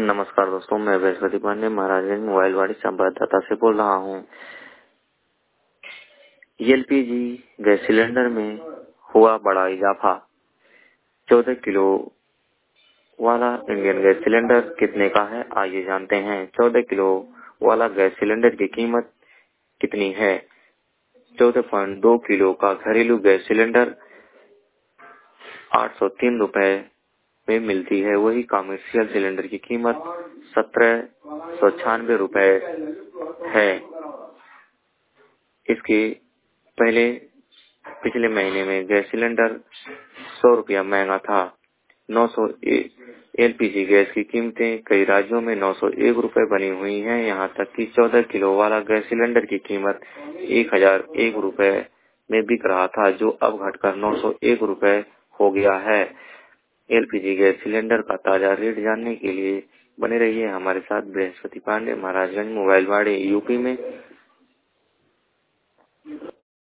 नमस्कार दोस्तों, मैं बृहस्पति पांडे महाराजगंज मोबाइल वाड़ी संवाददाता से बोल रहा हूँ। एलपीजी गैस सिलेंडर में हुआ बड़ा इजाफा। 14 किलो वाला इंडियन गैस सिलेंडर कितने का है, आइए जानते हैं। 14 किलो वाला गैस सिलेंडर की कीमत कितनी है? 14.2 किलो का घरेलू गैस सिलेंडर 803 रुपए में मिलती है। वही कमर्शियल सिलेंडर की कीमत 1796 रुपए है। इसके पहले पिछले महीने में गैस सिलेंडर 100 रुपया महंगा था। 900 एलपीजी गैस की कीमतें कई राज्यों में 901 रुपए बनी हुई हैं। यहाँ तक कि 14 किलो वाला गैस सिलेंडर की कीमत 1001 रुपए में बिक रहा था, जो अब घटकर 901 रुपए हो गया है। एलपीजी गैस सिलेंडर का ताजा रेट जानने के लिए बने रहिए हमारे साथ। बृहस्पति पांडे, महाराजगंज मोबाइल वाड़ी, यूपी में।